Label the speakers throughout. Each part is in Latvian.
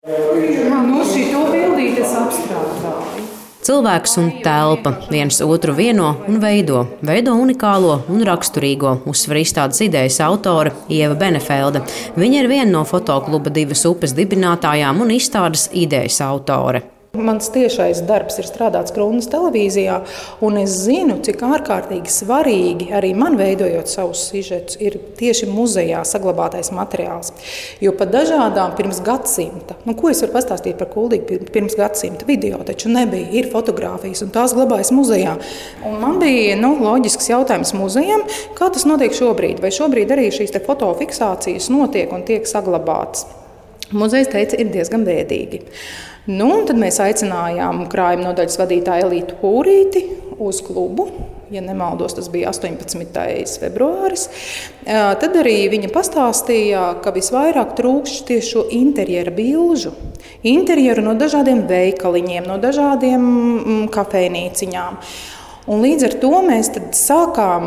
Speaker 1: No šito bildīti es apstrādāju.
Speaker 2: Cilvēks un telpa viens otru vieno un veido unikālo un raksturīgo, uzsver izstādes idejas autore Ieva Benefelde. Viņa ir viena no fotokluba Divas upes dibinātājām un izstādes idejas autore.
Speaker 1: Mans tiešais darbs ir strādāts Krūnas televīzijā, un es zinu, cik ārkārtīgi svarīgi arī man veidojot savus sižetus ir tieši muzejā saglabātais materiāls. Jo pat dažādām pirms gadsimta, ko es varu pastāstīt par Kuldīgu pirms gadsimta, video taču nebija, ir fotogrāfijas, un tās glabājas muzejā. Un man bija loģisks jautājums muzejam, kā tas notiek šobrīd, vai šobrīd arī šīs te fotofiksācijas notiek un tiek saglabātas. Muzejs teica, ir diezgan bēdīgi. Tad mēs aicinājām krājuma nodaļas vadītāju Elītu Pūrīti uz klubu. Ja nemaldos, tas bija 18. februāris. Tad arī viņa pastāstīja, ka visvairāk trūkst tieši šo interjera bilžu. Interjeru no dažādiem veikaliņiem, no dažādiem kafejnīciņām. Un līdz ar to mēs tad sākām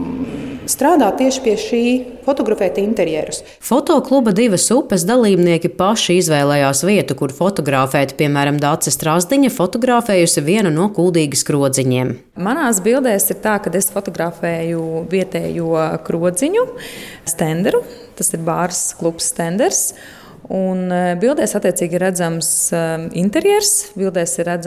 Speaker 1: strādāt tieši pie šī, fotografēt interjerus.
Speaker 2: Fotokluba Divas upes dalībnieki paši izvēlējās vietu, kur fotografēt. Piemēram, Dace Strasdiņa fotografējusi vienu no Kuldīgas krodziņiem.
Speaker 3: Manās bildēs ir tā, ka es fotografēju vietējo krodziņu stenderu. Tas ir bārs klubs Stenders. Un bildēs attiecīgi ir redzams interjers, bildēs ir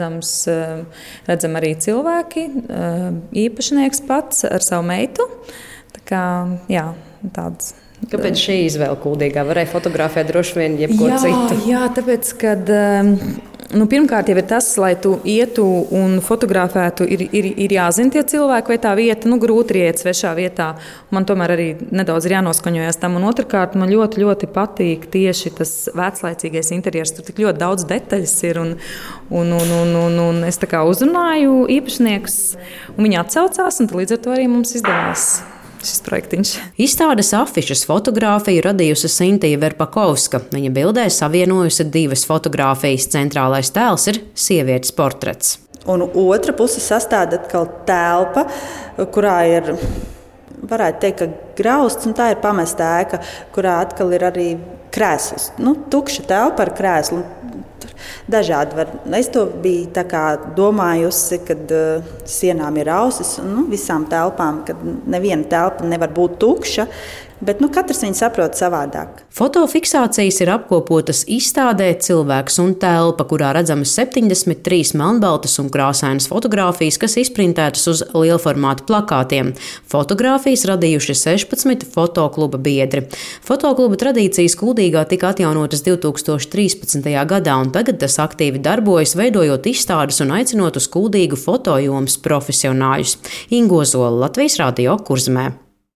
Speaker 3: redzam arī cilvēki, īpašnieks pats ar savu meitu. Tā kā, jā, tāds.
Speaker 2: Kāpēc šī izvēle Kuldīgā? Varēja fotografēt droši vien jebko citu.
Speaker 3: Jā, tāpēc, kad pirmkārt jau ir tas, lai tu ietu un fotografētu, ir jāzina tie cilvēki vai tā vieta, grūti ir iet svešā vietā. Man tomēr arī nedaudz ir jānoskaņojas tam. Un otrkārt, man ļoti, ļoti patīk tieši tas veclaicīgais interjers. Tur tik ļoti daudz detaļas ir. Un es tā kā uzrunāju īpašniekus, un viņi atsaucās, un līdz ar to arī mums izdevās šis projektiņš.
Speaker 2: Izstādes afišas fotogrāfiju radījusi Sintija Verpakovska. Viņa bildē savienojusi divas fotogrāfijas. Centrālais tēls ir sievietes portrets.
Speaker 4: Un otra puse sastāv atkal telpa, kurā ir, varētu teikt, ka grausts, un tā ir pamesta ēka, kurā atkal ir arī krēsls. Tukša telpa ar krēslu. Dažādi var. Es to biju tā kā domājusi, kad sienām ir ausis un visām telpām, kad neviena telpa nevar būt tukša, bet katrs viņu saprot savādāk.
Speaker 2: Fotofiksācijas ir apkopotas izstādē Cilvēks un telpa, kurā redzamas 73 melnbaltas un krāsainas fotogrāfijas, kas izprintētas uz lielformāta plakātiem. Fotogrāfijas radījuši 16 fotokluba biedri. Fotokluba tradīcijas Kuldīgā tika atjaunotas 2013. gadā, un tagad tas aktīvi darbojas, veidojot izstādes un aicinot uz Kuldīgu fotojomas profesionāļus. Ingo Zola, Latvijas Radio, Kurzemē.